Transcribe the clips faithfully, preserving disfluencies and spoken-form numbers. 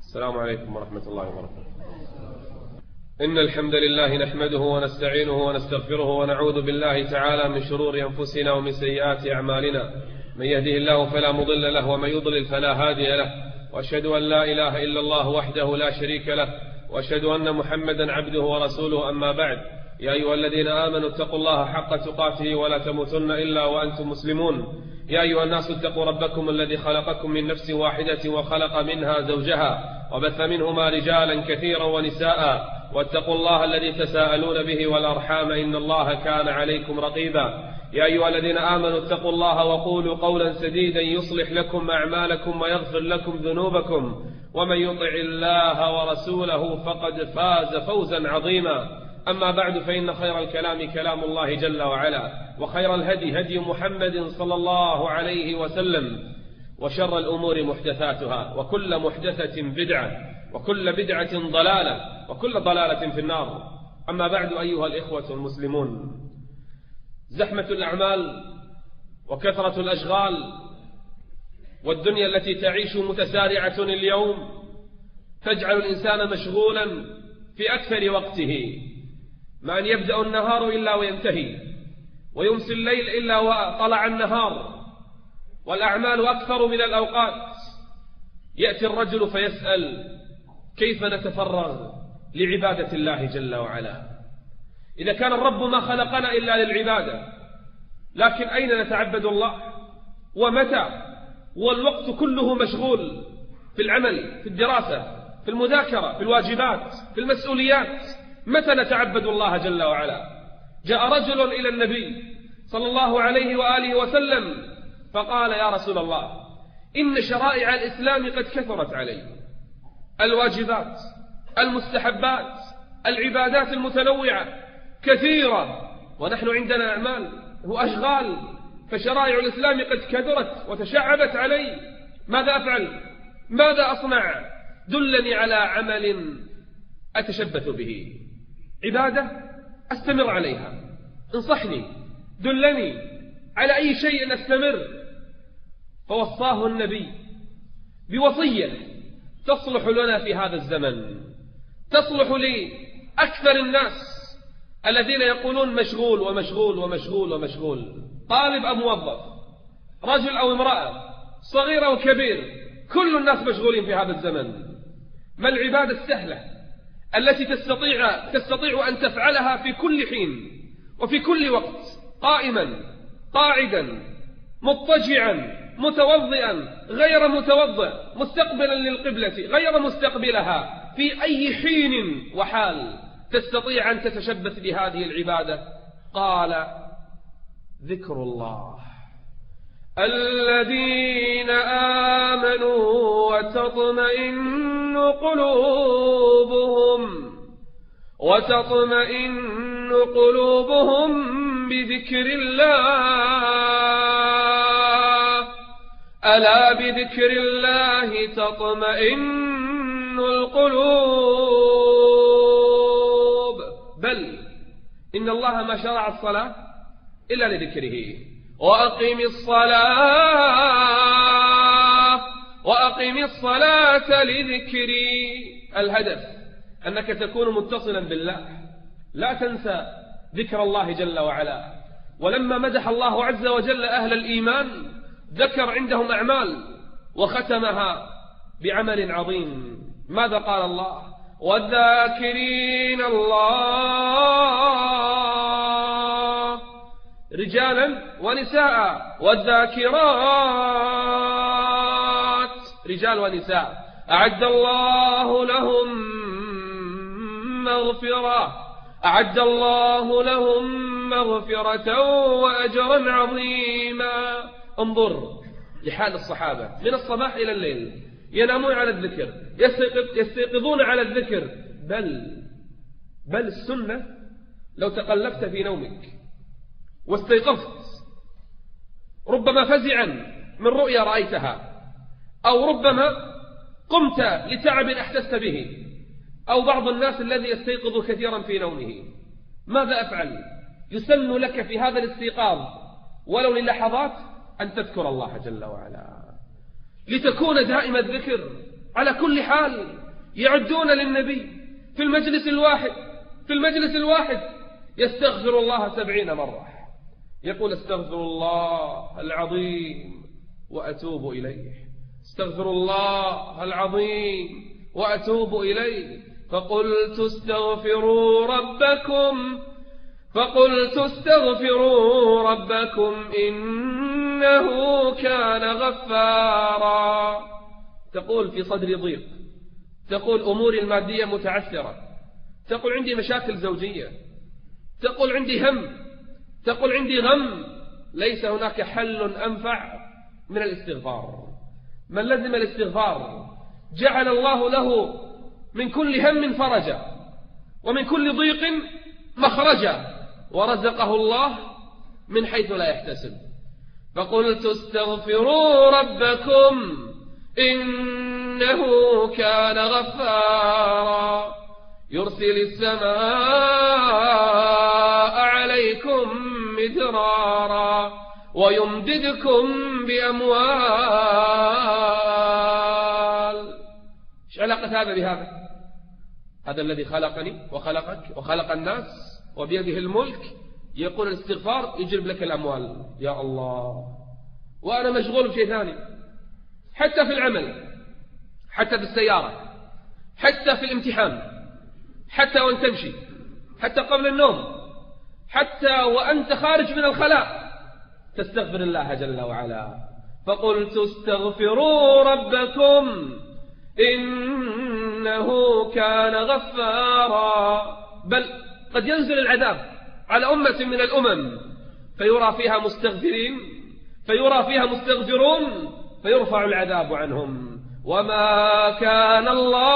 السلام عليكم ورحمة الله وبركاته. إن الحمد لله نحمده ونستعينه ونستغفره ونعوذ بالله تعالى من شرور أنفسنا ومن سيئات أعمالنا، من يهده الله فلا مضل له ومن يضلل فلا هادي له، وأشهد أن لا إله إلا الله وحده لا شريك له، وأشهد أن محمدا عبده ورسوله. أما بعد، يا أيها الذين آمنوا اتقوا الله حق تقاته ولا تموتن إلا وأنتم مسلمون. يا أيها الناس اتقوا ربكم الذي خلقكم من نفس واحدة وخلق منها زوجها وبث منهما رجالا كثيرا ونساء، واتقوا الله الذي تساءلون به والأرحام إن الله كان عليكم رقيبا. يا أيها الذين آمنوا اتقوا الله وقولوا قولا سديدا يصلح لكم أعمالكم ويغفر لكم ذنوبكم، ومن يطع الله ورسوله فقد فاز فوزا عظيما. أما بعد، فإن خير الكلام كلام الله جل وعلا، وخير الهدي هدي محمد صلى الله عليه وسلم، وشر الأمور محدثاتها، وكل محدثة بدعة، وكل بدعة ضلالة، وكل ضلالة في النار. أما بعد، أيها الإخوة المسلمون، زحمة الأعمال وكثرة الأشغال والدنيا التي تعيش متسارعة اليوم تجعل الإنسان مشغولا في أكثر وقته، ما أن يبدأ النهار إلا وينتهي، ويمسي الليل إلا وطلع النهار، والأعمال أكثر من الأوقات. يأتي الرجل فيسأل: كيف نتفرغ لعبادة الله جل وعلا؟ إذا كان الرب ما خلقنا إلا للعبادة، لكن أين نتعبد الله ومتى؟ والوقت كله مشغول في العمل، في الدراسة، في المذاكرة، في الواجبات، في المسؤوليات. متى نتعبد الله جل وعلا؟ جاء رجل إلى النبي صلى الله عليه وآله وسلم فقال: يا رسول الله، إن شرائع الإسلام قد كثرت علي، الواجبات، المستحبات، العبادات المتنوعة كثيرة، ونحن عندنا أعمال وأشغال، فشرائع الإسلام قد كثرت وتشعبت علي، ماذا أفعل؟ ماذا أصنع؟ دلني على عمل أتشبث به، عبادة أستمر عليها، انصحني، دلني على أي شيء أستمر. فوصاه النبي بوصية تصلح لنا في هذا الزمن، تصلح لأكثر الناس الذين يقولون مشغول ومشغول ومشغول ومشغول، طالب أو موظف، رجل أو امرأة، صغير أو كبير، كل الناس مشغولين في هذا الزمن. ما العبادة السهلة التي تستطيع تستطيع أن تفعلها في كل حين وفي كل وقت، قائما، قاعدا، مضطجعا، متوضئا، غير متوضئ، مستقبلا للقبلة، غير مستقبلها، في أي حين وحال تستطيع أن تتشبث بهذه العبادة؟ قال: ذكر الله. الذين آمنوا وتطمئن قلوبهم وتطمئن قلوبهم بذكر الله، ألا بذكر الله تطمئن القلوب. بل إن الله ما شرع الصلاة إلا لذكره. وأقم الصلاة وأقم الصلاة لذكري. الهدف أنك تكون متصلا بالله، لا تنسى ذكر الله جل وعلا. ولما مدح الله عز وجل أهل الإيمان ذكر عندهم أعمال وختمها بعمل عظيم. ماذا قال الله؟ والذاكرين الله رجالا ونساء، والذاكرات رجال ونساء، أعد الله لهم مغفرة أعد الله لهم مغفرة وأجرا عظيما. انظر لحال الصحابة من الصباح إلى الليل، ينامون على الذكر، يستيقظون على الذكر. بل بل السنة لو تقلبت في نومك واستيقظت ربما فزعا من رؤيا رأيتها، أو ربما قمت لتعب أحسست به، أو بعض الناس الذي يستيقظ كثيرا في نومه، ماذا أفعل؟ يسن لك في هذا الاستيقاظ ولو للحظات أن تذكر الله جل وعلا، لتكون دائم الذكر على كل حال يعدون للنبي في المجلس الواحد في المجلس الواحد يستغفر الله سبعين مرة، يقول استغفر الله العظيم وأتوب إليه، استغفر الله العظيم وأتوب إليه. فقلت استغفروا ربكم فقلت استغفروا ربكم إنه كان غفارا. تقول في صدري ضيق، تقول أموري المادية متعثرة، تقول عندي مشاكل زوجية، تقول عندي هم، تقول عندي غم. ليس هناك حل أنفع من الاستغفار. من لزم الاستغفار جعل الله له من كل هم فرجا ومن كل ضيق مخرجا، ورزقه الله من حيث لا يحتسب. فقلت استغفروا ربكم إنه كان غفارا يرسل السماء عليكم مدرارا ويمددكم بأموال. ايش علاقة هذا بهذا؟ هذا الذي خلقني وخلقك وخلق الناس وبيده الملك يقول الاستغفار يجلب لك الأموال. يا الله، وأنا مشغول بشيء ثاني، حتى في العمل، حتى في السيارة، حتى في الامتحان، حتى وأنت تمشي، حتى قبل النوم، حتى وأنت خارج من الخلاء تستغفر الله جل وعلا. فقلت استغفروا ربكم إنه كان غفارا. بل قد ينزل العذاب على أمة من الأمم فيرى فيها مستغفرين، فيرى فيها مستغفرون، فيرفع العذاب عنهم. وما كان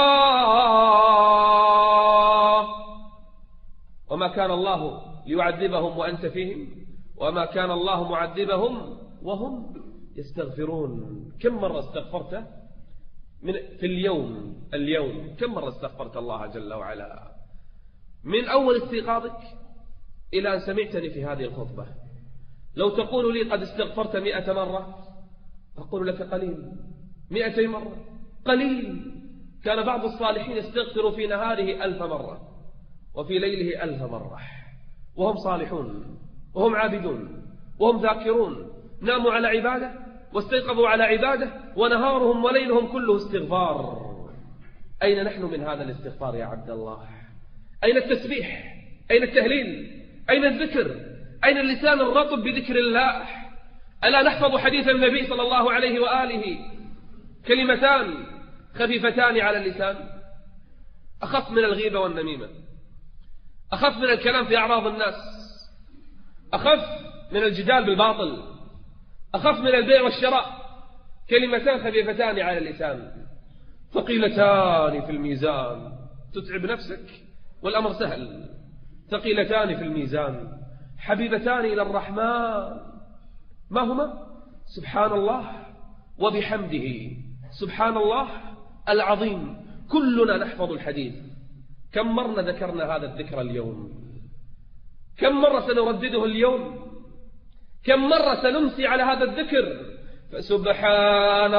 الله وما كان الله ليعذبهم وأنت فيهم وما كان الله معذبهم وهم يستغفرون. كم مرة استغفرت من في اليوم اليوم كم مرة استغفرت الله جل وعلا من أول استيقاظك إلى أن سمعتني في هذه الخطبة؟ لو تقول لي قد استغفرت مئة مرة أقول لك قليل. مئتي مرة قليل. كان بعض الصالحين يستغفر في نهاره ألف مرة وفي ليله ألف مرة، وهم صالحون وهم عابدون وهم ذاكرون، ناموا على عبادة واستيقظوا على عبادة، ونهارهم وليلهم كله استغفار. أين نحن من هذا الاستغفار يا عبد الله؟ أين التسبيح؟ أين التهليل؟ أين الذكر؟ أين اللسان الرطب بذكر الله؟ ألا نحفظ حديث النبي صلى الله عليه وآله؟ كلمتان خفيفتان على اللسان، أخف من الغيبة والنميمة، أخف من الكلام في أعراض الناس، أخف من الجدال بالباطل، أخف من البيع والشراء. كلمتان خفيفتان على اللسان ثقيلتان في الميزان. تتعب نفسك والأمر سهل. ثقيلتان في الميزان حبيبتان إلى الرحمن. ما هما؟ سبحان الله وبحمده سبحان الله العظيم. كلنا نحفظ الحديث. كم مرة ذكرنا هذا الذكر اليوم؟ كم مرة سنردده اليوم؟ كم مرة سنمسي على هذا الذكر؟ فسبحان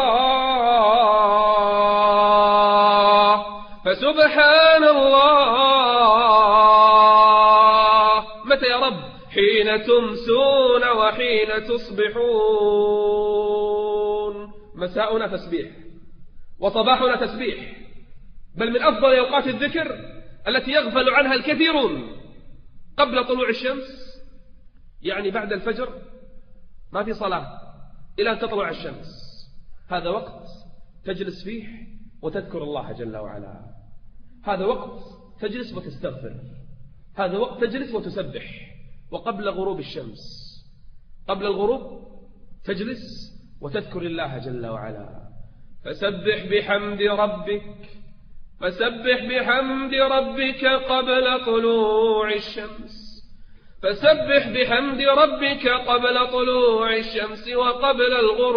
الله فسبحان الله. متى يا رب؟ حين تمسون وحين تصبحون. مساؤنا تسبيح وصباحنا تسبيح، بل من أفضل أوقات الذكر التي يغفل عنها الكثيرون قبل طلوع الشمس، يعني بعد الفجر ما في صلاة إلى أن تطلع الشمس. هذا وقت تجلس فيه وتذكر الله جل وعلا. هذا وقت تجلس وتستغفر. هذا وقت تجلس وتسبح. وقبل غروب الشمس، قبل الغروب تجلس وتذكر الله جل وعلا. فسبح بحمد ربك فسبح بحمد ربك قبل طلوع الشمس فسبح بحمد ربك قبل طلوع الشمس وقبل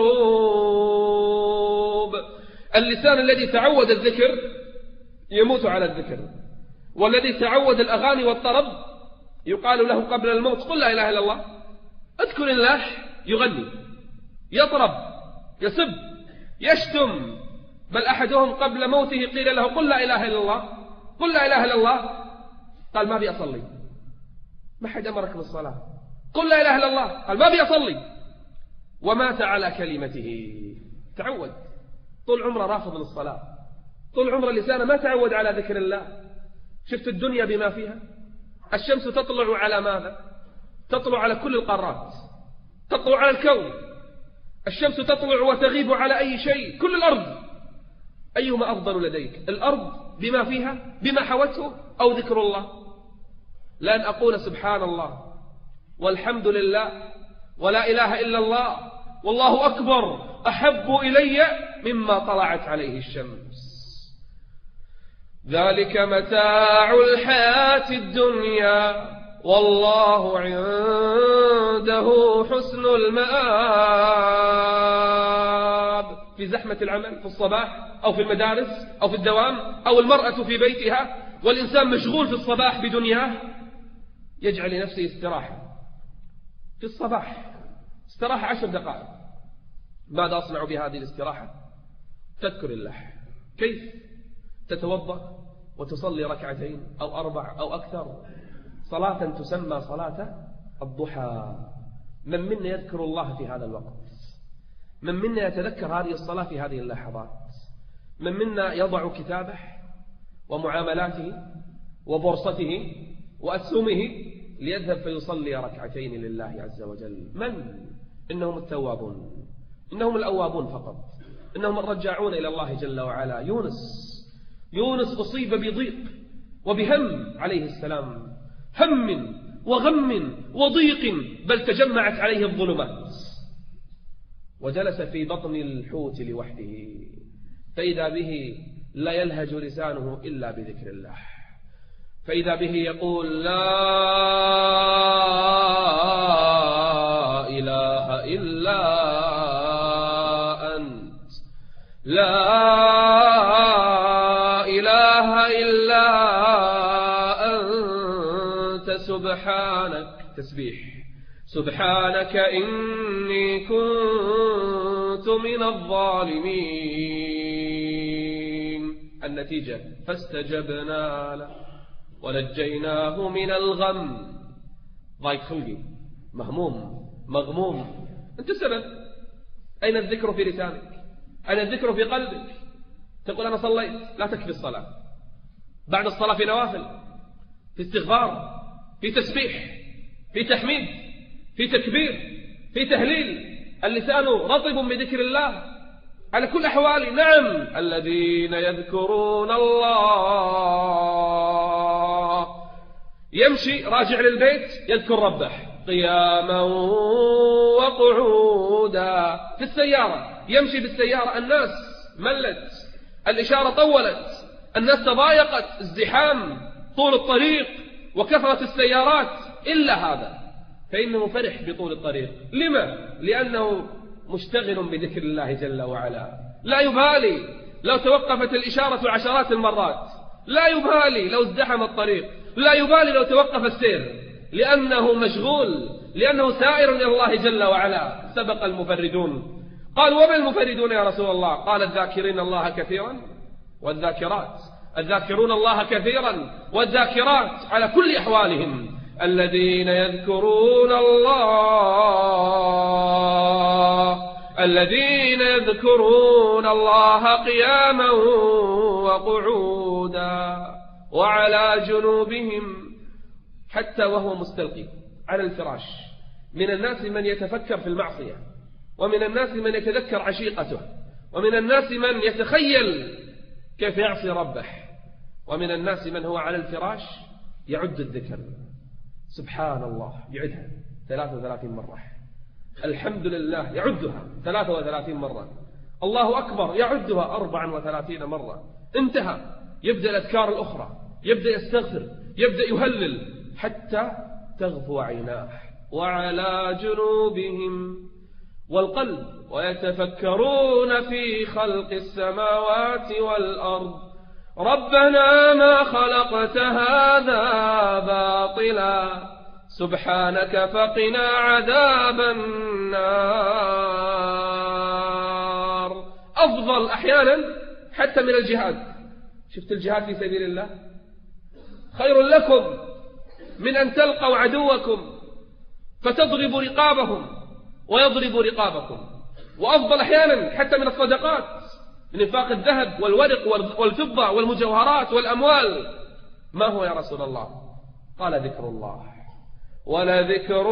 الغروب. اللسان الذي تعود الذكر يموت على الذكر، والذي تعود الأغاني والطرب يقال له قبل الموت قل لا إله إلا الله، اذكر الله، يغني، يطرب، يسب، يشتم، بل أحدهم قبل موته قيل له قل لا إله إلا الله، قل لا إله إلا الله، قال ما بي أصلي. ما حد أمرك بالصلاة، قل لا إله إلا الله، قال ما بي أصلي، ومات على كلمته. تعود طول عمره رافض للصلاة، طول عمره لسانه ما تعود على ذكر الله. شفت الدنيا بما فيها، الشمس تطلع على ماذا؟ تطلع على كل القارات، تطلع على الكون. الشمس تطلع وتغيب على أي شيء، كل الأرض. أيهما أفضل لديك، الأرض بما فيها بما حوته أو ذكر الله؟ لأن أقول سبحان الله والحمد لله ولا إله إلا الله والله أكبر أحب إلي مما طلعت عليه الشمس. ذلك متاع الحياة الدنيا والله عنده حسن المآب. في زحمة العمل في الصباح أو في المدارس أو في الدوام، أو المرأة في بيتها والإنسان مشغول في الصباح بدنياه، يجعل لنفسه استراحة في الصباح، استراحة عشر دقائق. ماذا أصنع بهذه الاستراحة؟ تذكر الله. كيف؟ تتوضأ وتصلي ركعتين أو أربع أو أكثر، صلاة تسمى صلاة الضحى. من منا يذكر الله في هذا الوقت؟ من منا يتذكر هذه الصلاة في هذه اللحظات؟ من منا يضع كتابه ومعاملاته وبورصته وأسهمه ليذهب فيصلي ركعتين لله عز وجل؟ من؟ إنهم التوابون، إنهم الأوابون فقط، إنهم الرجاعون إلى الله جل وعلا. يونس يونس أصيب بضيق وبهم عليه السلام، هم وغم وضيق، بل تجمعت عليه الظلمات، وجلس في بطن الحوت لوحده، فإذا به لا يلهج لسانه إلا بذكر الله، فإذا به يقول لا إله إلا أنت، لا إله إلا أنت سبحانك، تسبيح، سبحانك إني كنت من الظالمين. النتيجة فاستجبنا له ونجيناه من الغم. ضايق خلقي، مهموم مغموم، أنت السبب. أين الذكر في لسانك؟ أين الذكر في قلبك؟ تقول أنا صليت، لا تكفي الصلاة، بعد الصلاة في نوافل، في استغفار، في تسبيح، في تحميد، في تكبير، في تهليل. اللسان رطب بذكر الله على كل أحواله. نعم، الذين يذكرون الله، يمشي راجع للبيت يذكر ربه قياما وقعودا. في السيارة يمشي بالسيارة، الناس ملت، الإشارة طولت، الناس تضايقت، ازدحام طول الطريق وكثرة السيارات، إلا هذا فإنه فرح بطول الطريق. لما؟ لأنه مشتغل بذكر الله جل وعلا، لا يبالي لو توقفت الإشارة عشرات المرات، لا يبالي لو ازدحم الطريق، لا يبالي لو توقف السير، لأنه مشغول، لأنه سائر إلى الله جل وعلا. سبق المفردون، قال وما المفردون يا رسول الله؟ قال الذاكرين الله كثيرا والذاكرات، الذاكرون الله كثيرا والذاكرات على كل أحوالهم. الذين يذكرون الله، الذين يذكرون الله قياما وقعودا وعلى جنوبهم، حتى وهو مستلقي على الفراش. من الناس من يتفكر في المعصية، ومن الناس من يتذكر عشيقته، ومن الناس من يتخيل كيف يعصي ربه، ومن الناس من هو على الفراش يعد الذكر. سبحان الله يعدها ثلاثة وثلاثين مرة، الحمد لله يعدها ثلاثة وثلاثين مرة، الله أكبر يعدها أربعا وثلاثين مرة. انتهى، يبدأ الأذكار الأخرى، يبدأ يستغفر، يبدأ يهلل حتى تغفو عيناه. وعلى جنوبهم، والقلب ويتفكرون في خلق السماوات والأرض ربنا ما خلقت هذا باطلا سبحانك فقنا عذاب النار. أفضل أحيانا حتى من الجهاد. شفت الجهاد في سبيل الله خير لكم من أن تلقوا عدوكم فتضربوا رقابهم ويضربوا رقابكم، وأفضل أحيانا حتى من الصدقات، من إنفاق الذهب والورق والفضة والمجوهرات والأموال. ما هو يا رسول الله؟ قال ذكر الله. ولذكر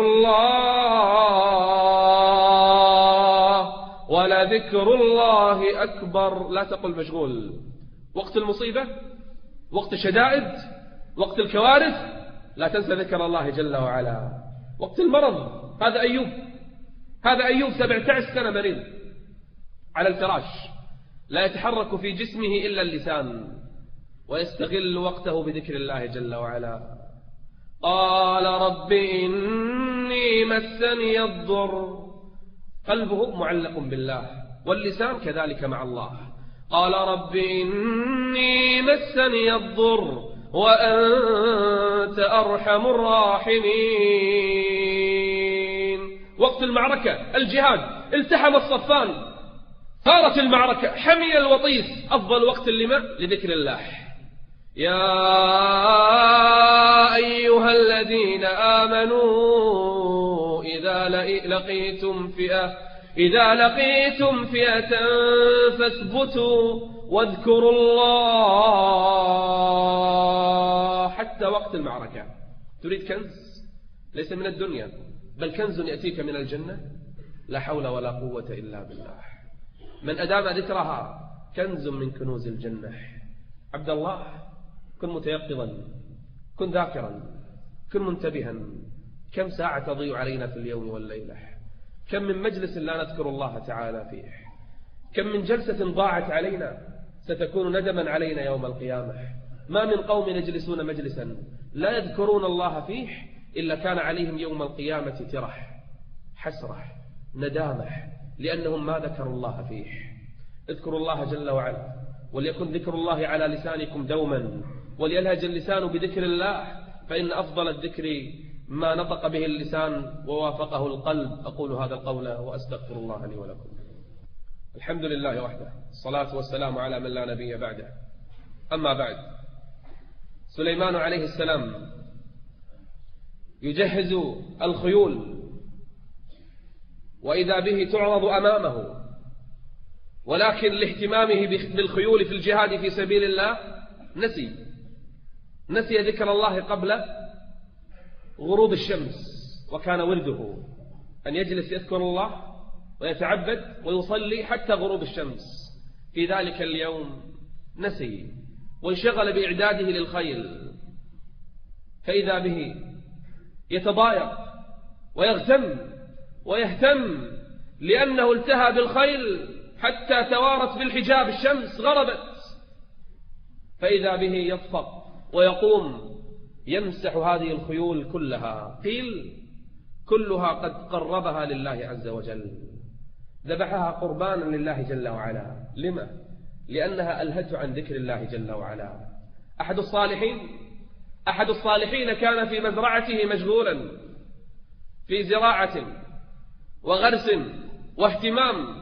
الله ولذكر الله أكبر. لا تقل مشغول. وقت المصيبة، وقت الشدائد، وقت الكوارث، لا تنسى ذكر الله جل وعلا. وقت المرض، هذا أيوب هذا أيوب سبعة عشر سنة مريض على الفراش، لا يتحرك في جسمه إلا اللسان، ويستغل وقته بذكر الله جل وعلا. قال رب إني مسني الضر. قلبه معلق بالله، واللسان كذلك مع الله. قال رب إني مسني الضر وأنت أرحم الراحمين. وقت المعركة، الجهاد، التحم الصفان، صارت المعركة، حمي الوطيس، أفضل وقت لما؟ لذكر الله. يا أيها الذين آمنوا إذا لقيتم فئة إذا لقيتم فئة فاثبتوا واذكروا الله. حتى وقت المعركة تريد كنز ليس من الدنيا بل كنز يأتيك من الجنة، لا حول ولا قوة إلا بالله. من أدام ذكرها كنز من كنوز الجنة. عبد الله، كن متيقظا، كن ذاكرا، كن منتبها. كم ساعة تضيع علينا في اليوم والليلة؟ كم من مجلس لا نذكر الله تعالى فيه؟ كم من جلسة ضاعت علينا ستكون ندما علينا يوم القيامة؟ ما من قوم يجلسون مجلسا لا يذكرون الله فيه إلا كان عليهم يوم القيامة ترح، حسرة، ندامة، لأنهم ما ذكروا الله فيه. اذكروا الله جل وعلا، وليكن ذكر الله على لسانكم دوما، وليلهج اللسان بذكر الله، فإن أفضل الذكر ما نطق به اللسان ووافقه القلب. أقول هذا القول وأستغفر الله لي ولكم. الحمد لله وحده، الصلاة والسلام على من لا نبي بعده. أما بعد، سليمان عليه السلام يجهز الخيول، وإذا به تعرض أمامه، ولكن لاهتمامه بالخيول في الجهاد في سبيل الله نسي نسي ذكر الله قبل غروب الشمس. وكان ورده أن يجلس يذكر الله ويتعبد ويصلي حتى غروب الشمس. في ذلك اليوم نسي وانشغل بإعداده للخيل، فإذا به يتضايق ويغتم ويهتم، لأنه التهى بالخيل حتى توارت بالحجاب، الشمس غربت. فإذا به يصفق ويقوم يمسح هذه الخيول كلها، قيل كلها قد قربها لله عز وجل، ذبحها قربانا لله جل وعلا. لما؟ لأنها ألهته عن ذكر الله جل وعلا. أحد الصالحين أحد الصالحين كان في مزرعته مشغولا في زراعة وغرس واهتمام،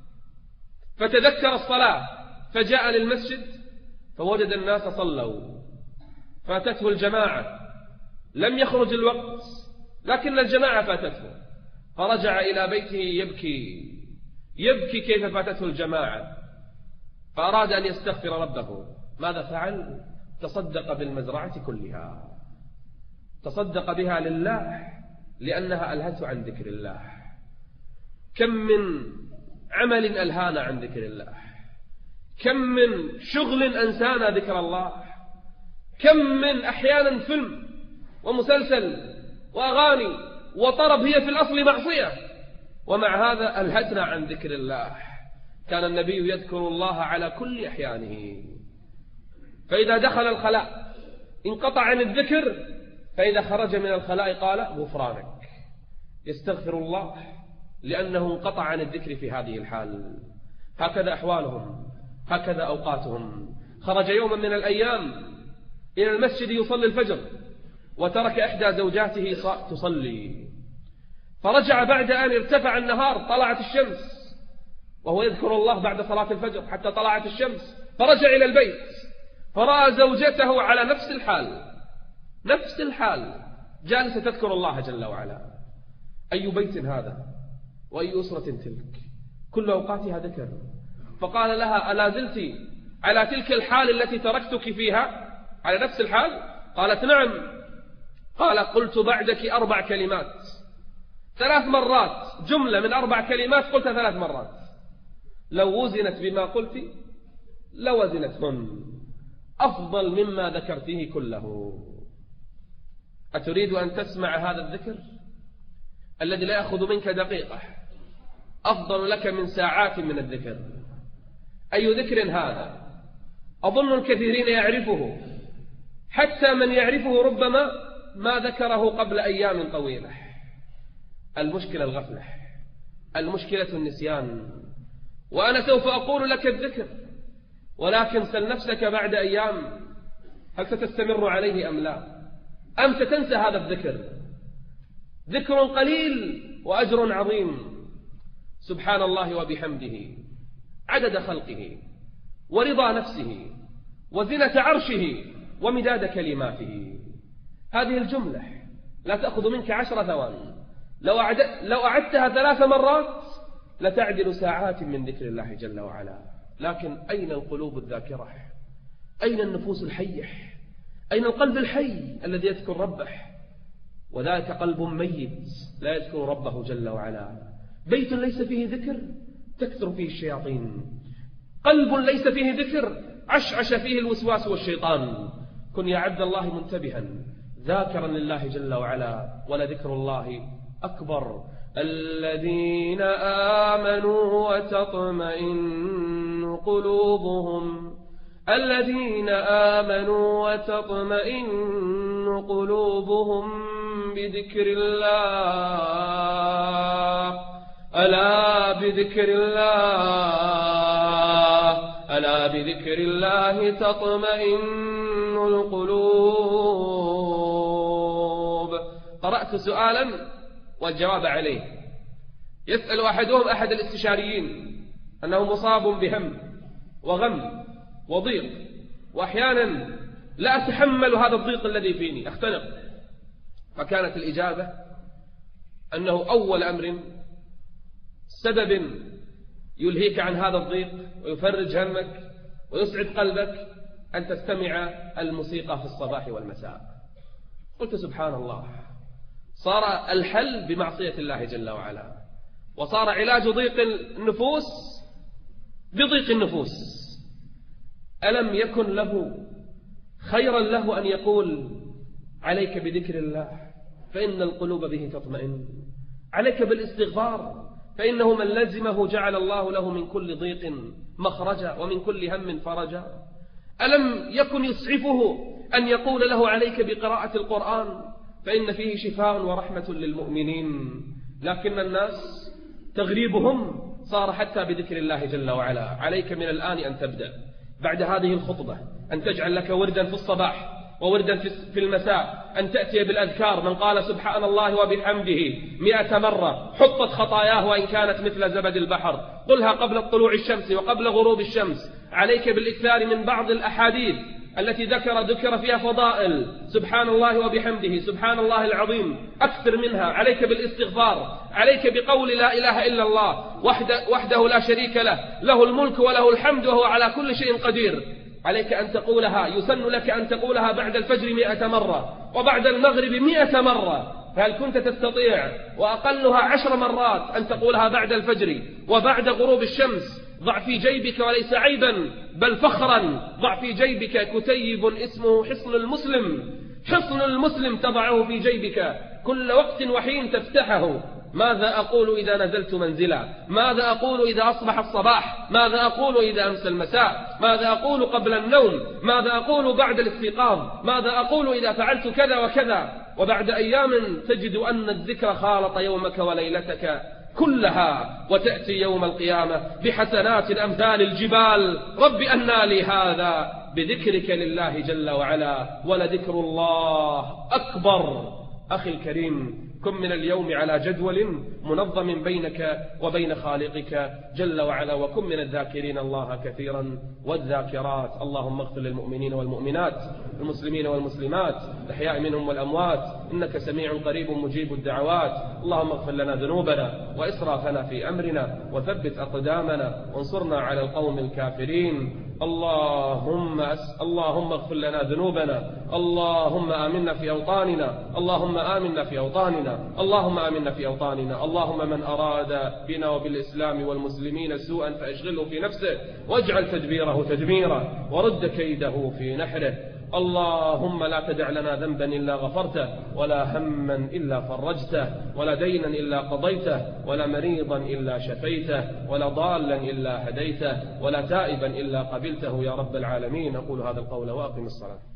فتذكر الصلاة فجاء للمسجد فوجد الناس صلوا، فاتته الجماعة، لم يخرج الوقت لكن الجماعة فاتته، فرجع إلى بيته يبكي يبكي كيف فاتته الجماعة، فأراد أن يستغفر ربه. ماذا فعل؟ تصدق بالمزرعة كلها، تصدق بها لله لأنها ألهته عن ذكر الله. كم من عمل ألهانا عن ذكر الله، كم من شغل أنسانا ذكر الله، كم من أحيانا فيلم ومسلسل وأغاني وطرب هي في الأصل معصية، ومع هذا ألهتنا عن ذكر الله. كان النبي يذكر الله على كل أحيانه، فإذا دخل الخلاء انقطع عن الذكر، فإذا خرج من الخلاء قال غفرانك، يستغفر الله لأنه انقطع عن الذكر في هذه الحال. هكذا أحوالهم، هكذا أوقاتهم. خرج يوما من الأيام إلى المسجد يصلي الفجر، وترك إحدى زوجاته تصلي، فرجع بعد أن ارتفع النهار، طلعت الشمس، وهو يذكر الله بعد صلاة الفجر حتى طلعت الشمس، فرجع إلى البيت فرأى زوجته على نفس الحال نفس الحال جالسة تذكر الله جل وعلا. أي بيت هذا وأي أسرة تلك، كل أوقاتها ذكر. فقال لها: ألا زلت على تلك الحال التي تركتك فيها، على نفس الحال؟ قالت: نعم. قال: قلت بعدك أربع كلمات ثلاث مرات، جملة من أربع كلمات قلتها ثلاث مرات، لو وزنت بما قلت لوزنتهن، أفضل مما ذكرته كله. أتريد أن تسمع هذا الذكر الذي لا يأخذ منك دقيقة، أفضل لك من ساعات من الذكر؟ أي ذكر هذا؟ أظن الكثيرين يعرفه، حتى من يعرفه ربما ما ذكره قبل أيام طويلة. المشكلة الغفلة، المشكلة النسيان. وأنا سوف أقول لك الذكر، ولكن سل نفسك بعد أيام هل ستستمر عليه أم لا، أم ستنسى هذا الذكر؟ ذكر قليل وأجر عظيم. سبحان الله وبحمده عدد خلقه ورضا نفسه وزنة عرشه ومداد كلماته. هذه الجملة لا تأخذ منك عشر ثوان، لو لو أعدتها ثلاث مرات لتعدل ساعات من ذكر الله جل وعلا. لكن أين القلوب الذاكرة؟ أين النفوس الحية؟ أين القلب الحي الذي يذكر ربه؟ وذلك قلب ميت لا يذكر ربه جل وعلا. بيت ليس فيه ذكر تكثر فيه الشياطين، قلب ليس فيه ذكر عشعش فيه الوسواس والشيطان. كن يا عبد الله منتبها ذاكرا لله جل وعلا، ولذكر الله أكبر. الذين آمنوا وتطمئن قلوبهم الذين آمنوا وتطمئن قلوبهم بذكر الله ألا بذكر الله ألا بذكر الله تطمئن القلوب. قرأت سؤالا والجواب عليه. يسأل أحدهم أحد الاستشاريين أنه مصاب بهم وغم وضيق، وأحيانا لا أتحمل هذا الضيق الذي فيني، أختنق. فكانت الإجابة أنه أول أمر سبب يلهيك عن هذا الضيق ويفرج همك ويسعد قلبك أن تستمع الموسيقى في الصباح والمساء. قلت سبحان الله، صار الحل بمعصية الله جل وعلا، وصار علاج ضيق النفوس بضيق النفوس. ألم يكن له خيرا له أن يقول عليك بذكر الله فإن القلوب به تطمئن، عليك بالاستغفار فإنه من لزمه جعل الله له من كل ضيق مخرجا ومن كل هم فرجا. ألم يكن يسعفه أن يقول له عليك بقراءة القرآن فإن فيه شفاء ورحمة للمؤمنين؟ لكن الناس تغريبهم صار حتى بذكر الله جل وعلا. عليك من الآن أن تبدأ بعد هذه الخطبة أن تجعل لك وردا في الصباح ووردا في المساء، أن تأتي بالأذكار. من قال سبحان الله وبحمده مئة مرة حطت خطاياه وإن كانت مثل زبد البحر. قلها قبل طلوع الشمس وقبل غروب الشمس. عليك بالإكثار من بعض الأحاديث التي ذكر ذكر فيها فضائل سبحان الله وبحمده سبحان الله العظيم، أكثر منها. عليك بالاستغفار، عليك بقول لا إله إلا الله وحده, وحده لا شريك له، له الملك وله الحمد وهو على كل شيء قدير. عليك أن تقولها، يسن لك أن تقولها بعد الفجر مئة مرة وبعد المغرب مئة مرة. فهل كنت تستطيع وأقلها عشر مرات أن تقولها بعد الفجر وبعد غروب الشمس؟ ضع في جيبك وليس عيبا بل فخرا، ضع في جيبك كتيب اسمه حصن المسلم. حصن المسلم تضعه في جيبك كل وقت وحين تفتحه. ماذا أقول إذا نزلت منزلا؟ ماذا أقول إذا أصبح الصباح؟ ماذا أقول إذا أمس المساء؟ ماذا أقول قبل النوم؟ ماذا أقول بعد الاستيقاظ؟ ماذا أقول إذا فعلت كذا وكذا؟ وبعد أيام تجد أن الذكر خالط يومك وليلتك كلها، وتأتي يوم القيامة بحسنات أمثال الجبال. رب أنى لي هذا بذكرك لله جل وعلا، ولذكر الله أكبر. أخي الكريم، كن من اليوم على جدول منظم بينك وبين خالقك جل وعلا، وكن من الذاكرين الله كثيرا والذاكرات. اللهم اغفر للمؤمنين والمؤمنات، المسلمين والمسلمات، الأحياء منهم والأموات، إنك سميع قريب مجيب الدعوات. اللهم اغفر لنا ذنوبنا وإسرافنا في أمرنا، وثبت أقدامنا، وانصرنا على القوم الكافرين. اللهم أس... اللهم اغفر لنا ذنوبنا، اللهم آمنا في أوطاننا، اللهم آمنا في أوطاننا، اللهم آمنا في أوطاننا. اللهم من أراد بنا وبالإسلام والمسلمين سوءا فأشغله في نفسه، واجعل تدبيره تدميرا، ورد كيده في نحره. اللهم لا تدع لنا ذنبا إلا غفرته، ولا هما إلا فرجته، ولا دينا إلا قضيته، ولا مريضا إلا شفيته، ولا ضالا إلا هديته، ولا تائبا إلا قبلته يا رب العالمين. أقول هذا القول وأقم الصلاة.